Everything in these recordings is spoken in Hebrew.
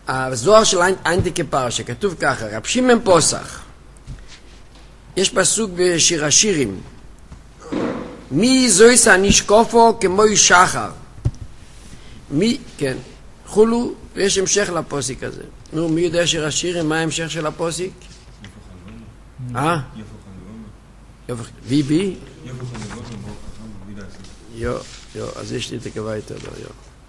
הזוהר של איינטיקה פרשה, כתוב ככה, רב שמעון פוסח, יש פסוק בשיר השירים, מי זויס הנשקופו כמו שחר, מי, כן, חולו, ויש המשך לפוסיק הזה. נו, מי יודע שיר השירים, מה ההמשך של הפוסיק? וי? יו, אז יש לי את הקווה איתו, יו.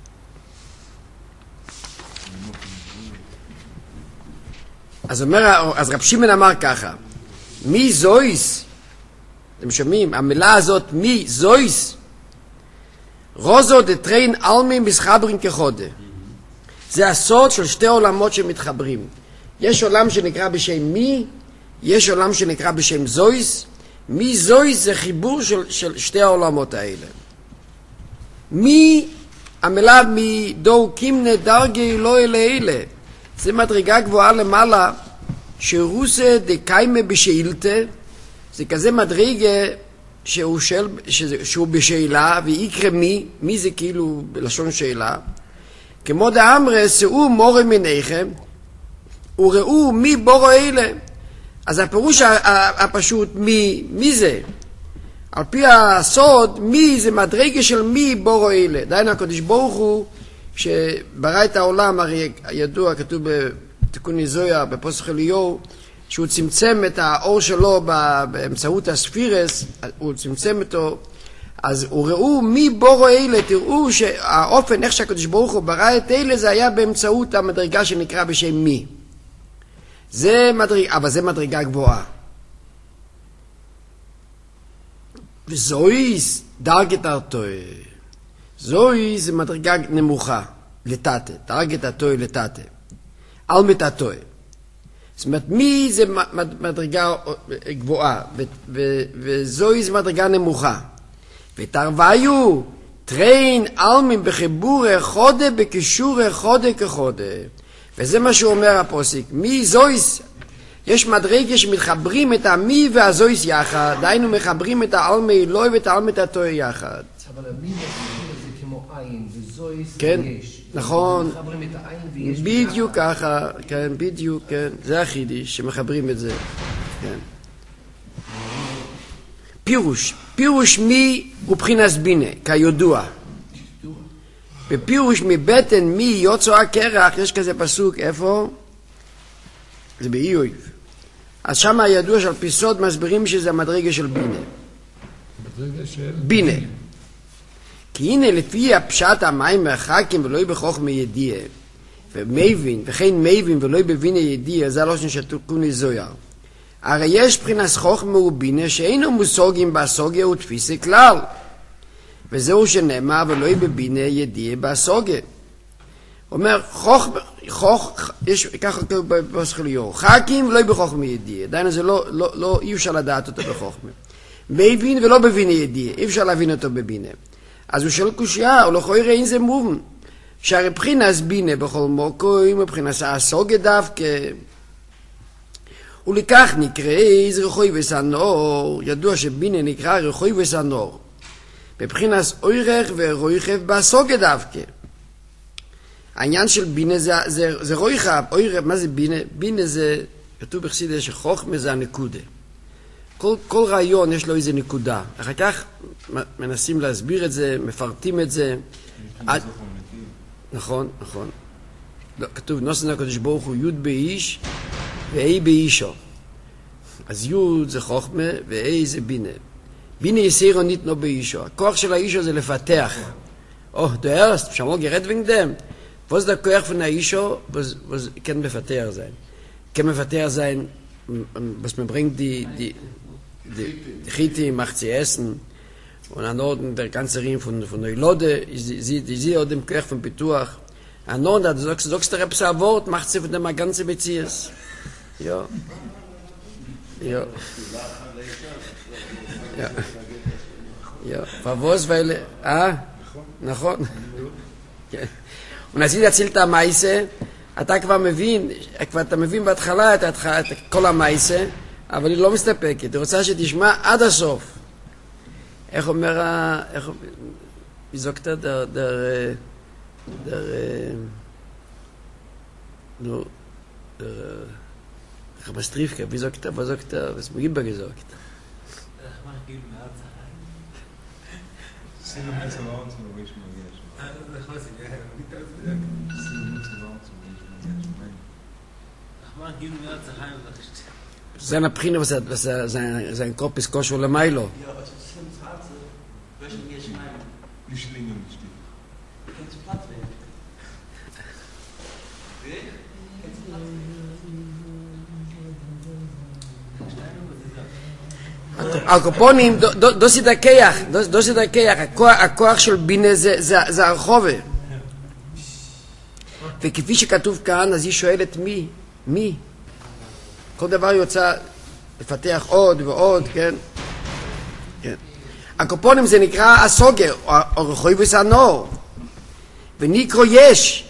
אז רב שמעון אמר ככה, מי זויס, אתם שומעים, המילה הזאת, מי זויס, רוזו דטריין אלמים מסחברים כחודה. זה הסוד של שתי עולמות שמתחברים. יש עולם שנקרא בשם מי, יש עולם שנקרא בשם זויס. מי זויס זה חיבור של שתי העולמות האלה. מי, המילה מדור קימנה דרגי לא אלה אלה. זה מדרגה גבוהה למעלה, שרוסה דקיימה בשאילתה, זה כזה מדרגה שהוא בשאלה, ויקרא מי זה כאילו בלשון שאלה, כמו דאמרה, שאו מורה מניכם, וראו מי בורו אלה. אז הפירוש הפשוט, מי זה? על פי הסוד, מי זה מדרגה של מי בורו אלה. דיינו הקדוש ברוך הוא, שברא את העולם, הרי ידוע, כתוב בתיקון איזויה, בפוסח אליהו, שהוא צמצם את האור שלו באמצעות הספירס, הוא צמצם אותו, אז ראו מי בורו אלה, תראו שהאופן איך שהקדוש ברוך הוא ברא את אלה, זה היה באמצעות המדרגה שנקרא בשם מי. אבל זה מדרגה גבוהה. וזויס דרגת ארתוי. זויס זה מדרגה נמוכה, לטאטה, דרגת ארתוי לטאטה. על מתאטוי. זאת אומרת, מי זה מדרגה גבוהה, וזויס זה מדרגה נמוכה. ותרוויו טריין אלמים בחיבור חודה בקישור חודה כחודה. וזה מה שהוא אומר הפוסיק. מי זויס, יש מדרגה שמתחברים את המי והזויס יחד, דיינו מחברים את האלמי אלוהי ואת האלמי תתוי יחד. אבל המי זה כמו עין, וזויס כן, יש. נכון. מחברים את העין ויש. בדיוק ככה, כן, בדיוק, כן. זה החידיש שמחברים את זה. כן. פירוש מי הוא בחינס בינה, כידוע. בפירוש מבטן מי יוצא הקרח, יש כזה פסוק, איפה? זה באיוב. אז שם הידוע של פיסוד מסבירים שזה המדרגה של בינה. בינה. כי הנה לפי הפשט המים מרחקים ולא בחוכמה ידיעה, ומבין, וכן מבין ולא בבינה ידיעה, זה לא שתיקון איזויה. הרי יש בחינס חוכמה ובינה שאינו מושגים בסוגיה ותפיסה כלל. וזהו שנאמר ולא בבינה ידיעה בסוגיה. אומר, יש ככה בפוסח אליהו, חכים ולא בחוכמה ידיעה. דיינו זה לא, אי אפשר לדעת אותו בחוכמה. מבין ולא בבינה ידיעה, אי אפשר להבין אותו בבינה. אז הוא שואל קושיה, הוא לא יכול לראה אין זה מובן. שהרי בחינס בינה בכל מוקוים, מבחינס הסוגיה דווקא. ולכך נקרא איזה רחוי וסנור, ידוע שבינה נקרא רחוי וסנור. בבחינס אוירך ורויכב בסוגיה דווקא. העניין של בינה זה רויכב, אוירך, מה זה בינה? בינה זה, כתוב בחסידות שחוכמה זה הנקודה. כל רעיון יש לו איזה נקודה. אחר כך מנסים להסביר את זה, מפרטים את זה. נכון. כתוב נוסן הקדוש ברוך הוא י' באיש ואי באישו. אז י' זה חוכמה ואי זה בינה. בינה יסירו ניתנו באישו. הכוח של האישו זה לפתח. du hörst, schon mal geredet wegen dem. Was der Koch von der Isho, was kann Befater sein? Kann Befater sein, was man bringt die Chiti macht sie essen und an Norden der ganze Ring von der Lode, sie auch dem Koch von Pituach. An Norden, da du sagst der ein Wort, macht sie von dem eine ganze Beziehung. Ja. was, weil, נכון. ונזיד יציל את המייסה, אתה כבר מבין בהתחלה את כל המייסה, אבל היא לא מסתפקת, היא רוצה שתשמע עד הסוף. איך אומר, wie sagt er, נו, Rabastrivka, wie sagt er, was mir immer gesagt? Seine Prine, was sein Kopf ist koscher oder Milo. Ja, aber das ist ein Hart, welchen wir schneiden. Die Schlinge nicht. Kannst du Platz werden? הקופונים, דוסי דקייח, דוסי דקייח, הכוח של בינה זה הרחובה. וכפי שכתוב כאן, אז היא שואלת מי? כל דבר יוצא לפתח עוד ועוד, כן? הקופונים זה נקרא הסוגר, או רחויבוס הנור, וניקרו יש,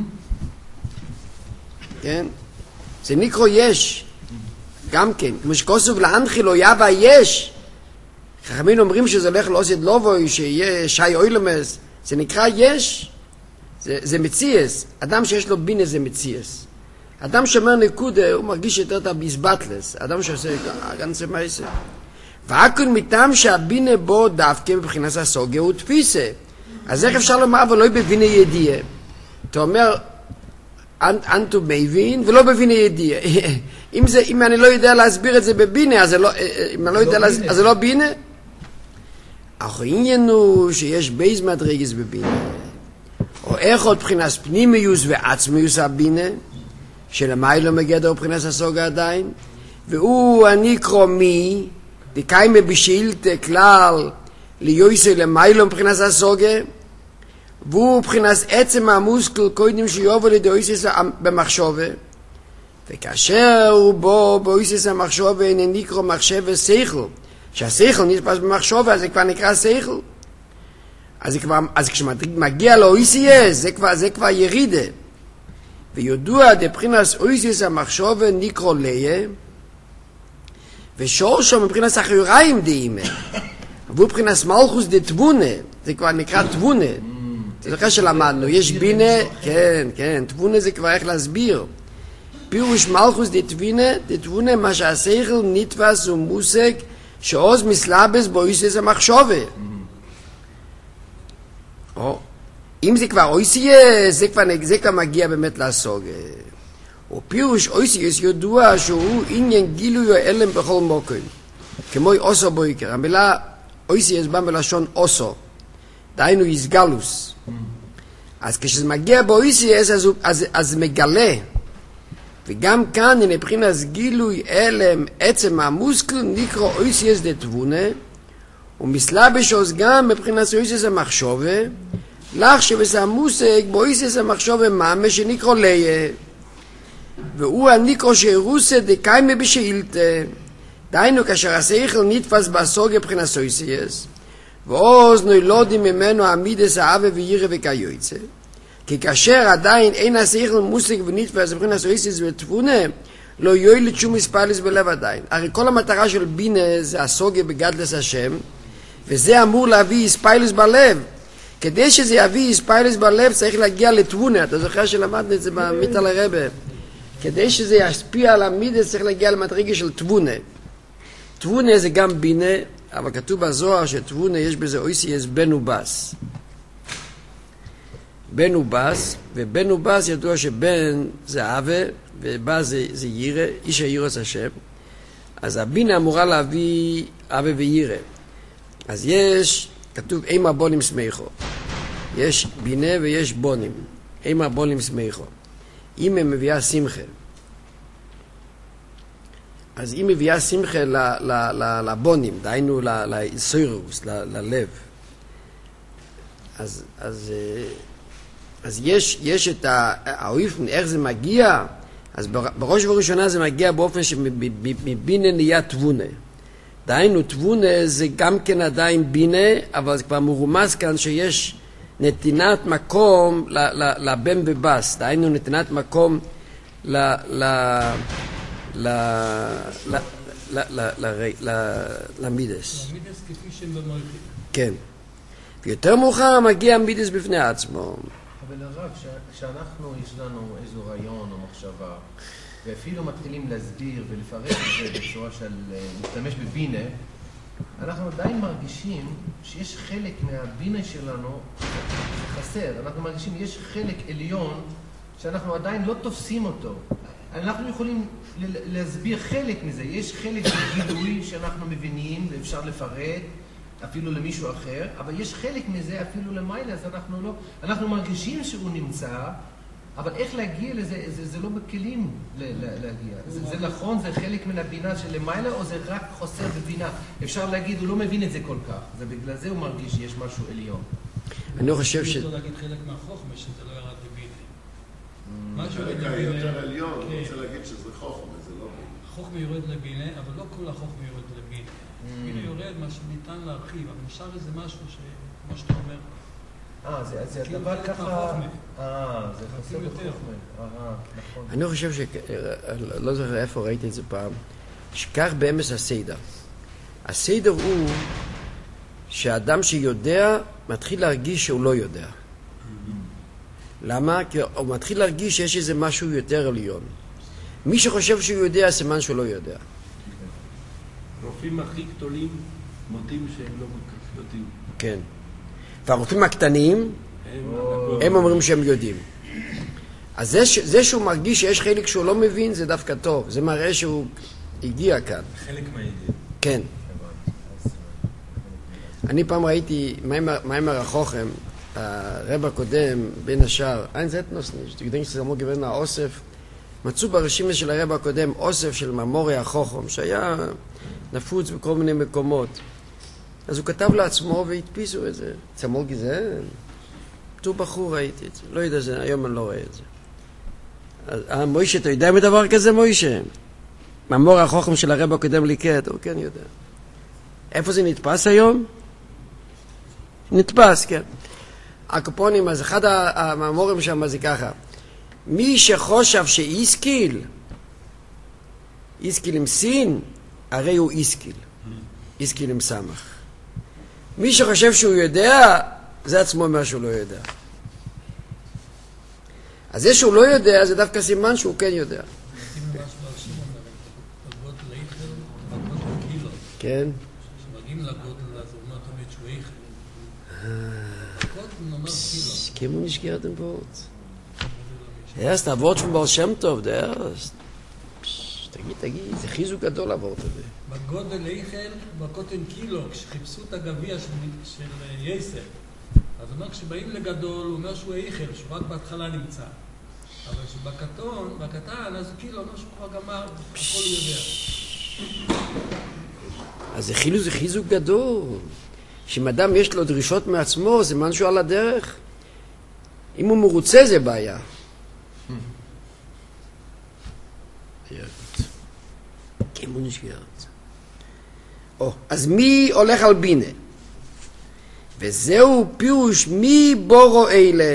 כן? זה ניקרו יש. גם כן, כמו שכוסוב לאנחילו יבא יש, חכמים אומרים שזה הולך לעושת לובוי, שיהיה שי אוילמס, זה נקרא יש, זה מציאס, אדם שיש לו בינה זה מציאס. אדם שאומר נקודה, הוא מרגיש יותר את הביסבטלס, אדם שעושה גנצה מייסה. והכון מטעם שהבינה בו דווקא מבחינת הסוגיה הוא תפיסה. אז איך אפשר לומר, אבל לא בבינה ידיעה? אתה אומר, אנטו מבין ולא בבינה ידיעה. אם אני לא יודע להסביר את זה בבינה, אז זה לא בינה. אך העניין הוא שיש בייז מדרגס בבינה. או איך עוד מבחינת פנימיוס ועצמיוס הבינה, שלמיילו מגדר מבחינת הסוגיה עדיין, והוא הניקרו מי, דקיימה בשאילתה כלל ליוסי למיילו מבחינת הסוגיה, והוא מבחינת עצם המוסקל קודם שיובו לידי יוסיס במחשובה, וכאשר הוא בו ביוסיס המחשובה הנה נקרא מחשב ושכל, שהשכל נתפס במחשובה, אז זה כבר נקרא שכל. אז כשמגיע לאויסיס, זה כבר ירידה. וידוע דבחינס אויסיס המחשובה נקרא ליה, ושורשו מבחינס החיוריים דאימה, והוא מבחינס מלכוס דתבונה, זה כבר נקרא תבונה. זה זוכר שלמדנו, יש בינה, כן, תבונה זה כבר איך להסביר. פירוש מלכוס דתבונה, מה שהשכל נתפס ומושג, שעוז מסלבס באויסיס המחשובה. אם זה כבר אויסיס, זה כבר מגיע באמת לעסוק. ופירוש אויסיס ידוע שהוא עניין גילוי האלם בכל מוקר, כמו אוסו בויקר. המילה אויסיס בא מלשון אוסו, דהיינו איסגלוס. אז כשזה מגיע באויסיס, אז מגלה. וגם כאן, מבחינת גילוי אלם, עצם המוסקל, נקרא אויסיס דתבונה, ומסלבש עוז גם מבחינת אויסיס המחשובה, לך שבס המושג באויסיס המחשובה ממש שנקרא ליה. והוא הניקרו שירוסה דקיימה בשאילתה, דהיינו כאשר השכל נתפס בסוגיה מבחינת אויסיס, ועוז נולדים ממנו עמידס האווה וירא וכיוצא, כי כאשר עדיין אין השכל מושג ונתפס מבחינת אויסיס ותבונה, לא יועיל שום מספלס בלב עדיין. הרי כל המטרה של בינה זה הסוגיה בגדלס השם, וזה אמור להביא ספיילס בלב. כדי שזה יביא ספיילס בלב צריך להגיע לתבונה. אתה זוכר שלמדנו את זה במיטל הרבה. כדי שזה ישפיע על המידס צריך להגיע למדרגה של תבונה. תבונה זה גם בינה, אבל כתוב בזוהר שתבונה יש בזה אויסיס בן ובס. בן ובס, ובן ובס ידוע שבן זה אווה, ובס זה ירא, איש הירוס השם. אז הבינה אמורה להביא אווה וירא. אז יש, כתוב אימה בונים סמיכו. יש בינה ויש בונים. אימה בונים סמיכו. אם היא מביאה שמחה, אז היא מביאה שמחה לבונים, דהיינו לסוירוס, ללב. אז יש את האויפן, איך זה מגיע, אז בראש ובראשונה זה מגיע באופן שמבינה נהיה תבונה. דהיינו תבונה זה גם כן עדיין בינה, אבל זה כבר מרומז כאן שיש נתינת מקום לבן ובס, דהיינו נתינת מקום למידס. המידס כפי שהם במלכים. כן. ויותר מאוחר מגיע מידס בפני עצמו. אבל הרב, כשאנחנו, יש לנו איזו רעיון או מחשבה, ואפילו מתחילים להסביר ולפרט את זה בצורה של להשתמש בבינה, אנחנו עדיין מרגישים שיש חלק מהבינה שלנו שחסר. אנחנו מרגישים יש חלק עליון שאנחנו עדיין לא תופסים אותו. אנחנו יכולים להסביר חלק מזה. יש חלק גילוי שאנחנו מבינים ואפשר לפרט אפילו למישהו אחר, אבל יש חלק מזה אפילו למעלה, אז אנחנו מרגישים שהוא נמצא, אבל איך להגיע לזה, זה לא בכלים להגיע. זה נכון, זה חלק מן הבינה של למעלה, או זה רק חוסר בבינה? אפשר להגיד, הוא לא מבין את זה כל כך. זה בגלל זה הוא מרגיש שיש משהו עליון. אני חושב אני רוצה להגיד חלק מהחוכמה, שזה לא ירד לבינה. חלק היותר עליון, אני רוצה להגיד שזה חוכמה, זה לא בינה. החוכמה יורד לבינה, אבל לא כל החוכמה יורד לבינה. בינה יורד מה שניתן להרחיב, אבל נשאר איזה משהו כמו שאתה אומר. זה הדבר ככה... זה חסר בחוכמה. נכון. אני חושב לא זוכר איפה ראיתי את זה פעם, שכך באמס הסדר. הסדר הוא שהאדם שיודע מתחיל להרגיש שהוא לא יודע. למה? כי הוא מתחיל להרגיש שיש איזה משהו יותר עליון. מי שחושב שהוא יודע, סימן שהוא לא יודע. הרופאים הכי גדולים מודים שהם לא יודעים. כן. והרופאים הקטנים, הם אומרים שהם יודעים. אז זה שהוא מרגיש שיש חלק שהוא לא מבין, זה דווקא טוב. זה מראה שהוא הגיע כאן. חלק מהידיעה. כן. אני פעם ראיתי מיימר החוכם, הרב הקודם, בין השאר, eins etwas nicht, ich denke, שזה אמור גוון האוסף, מצאו ברשימה של הרב הקודם אוסף של ממורי החוכם, שהיה נפוץ בכל מיני מקומות. אז הוא כתב לעצמו והדפיסו את זה. צמול גזען. בתור בחור ראיתי את זה. לא יודע, היום אני לא רואה את זה. אז, מוישה, אתה יודע מדבר כזה, מוישה? ממור החוכם של הרב הקודם ליקט, הוא כן יודע. איפה זה נתפס היום? נתפס, כן. הקופונים, אז אחד הממורים שם זה ככה. מי שחושב שאיסקיל, איסקיל עם סין, הרי הוא איסקיל. איסקיל עם סמך. מי שחושב שהוא יודע, זה עצמו מה שהוא לא יודע. אז זה שהוא לא יודע, זה דווקא סימן שהוא כן יודע. כן. כשמגיעים לגודל, אז הוא אומר תמיד שהוא איכל. גודל נאמר קילו. כמו נשגרת עם וורט. erst ein Wort von Baal Shem Tov, der erst. תגיד, זה חיזוק גדול הוורט הזה. בגודל איכל, בקוטן קילו, כשחיפשו את הגביע של יסף, אז הוא אומר, כשבאים לגדול, הוא אומר שהוא איכל, שהוא רק בהתחלה נמצא. אבל שבקטן, אז כאילו, אומר שהוא כבר גמר, הכל יודע. אז זה חיזוק גדול. שאם אדם יש לו דרישות מעצמו, זה משהו על הדרך. אם הוא מרוצה, זה בעיה. כמו נשגרת. אז מי הולך על בינה? וזהו פירוש מי בורו אלה.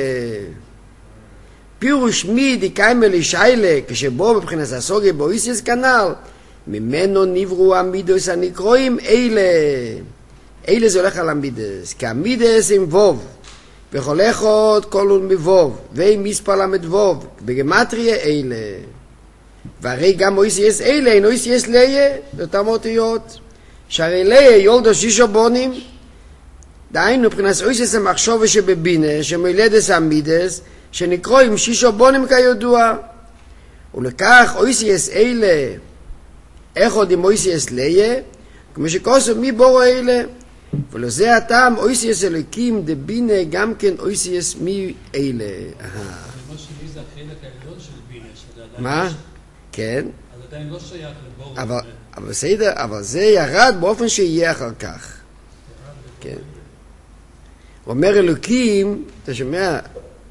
פירוש מי דקיימה לשיילה, כשבו מבחינת הסוגיה באויסיס כנל, ממנו נברו המידוס הנקרואים אלה. אלה זה הולך על המידס, כי המידס עם ווב, וכל אחד כל מבוב, ועם מספר למד ווב, בגמטריה אלה. והרי גם אויסיס אלה, אין אויסיס ליה, לאותם אותיות, שהרי ליה יולדו שישו בונים, דהיינו מבחינת אויסיס המחשוב שבבינה, שמילדס המידס, שנקרואים שישו בונים כידוע, ולכך אויסיס אלה, איך עוד עם אויסיס ליה, כמו שכוסו מי בורו אלה, ולזה הטעם אויסיס אלוקים דבינה גם כן אויסיס מי אלה. כמו שמי זה החלק העליון של בינה, שזה עדיין... מה? כן. אז עדיין לא שייך לבורו. אבל בסדר, אבל זה ירד באופן שיהיה אחר כך. כן. הוא אומר אלוקים, אתה שומע,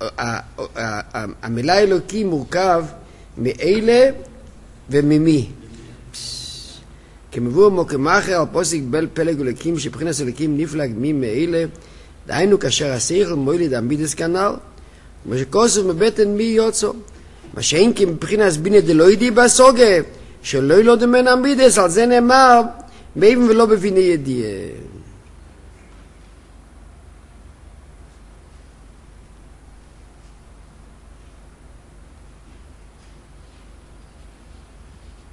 המילה אלוקים מורכב מאלה וממי. כמבוא מוקמאחר על פוסק בל פלג אלוקים שבחינס אלוקים נפלג מי מאלה, דהיינו כאשר השכל מוילד המידס כנל, כמו שכוסף מבטן מי יוצא. מה שאין כי מבחינס בינה דלוידי בסוגה, שלא ילוד מן המידס, על זה נאמר, מאיבן ולא בבינה ידיעה.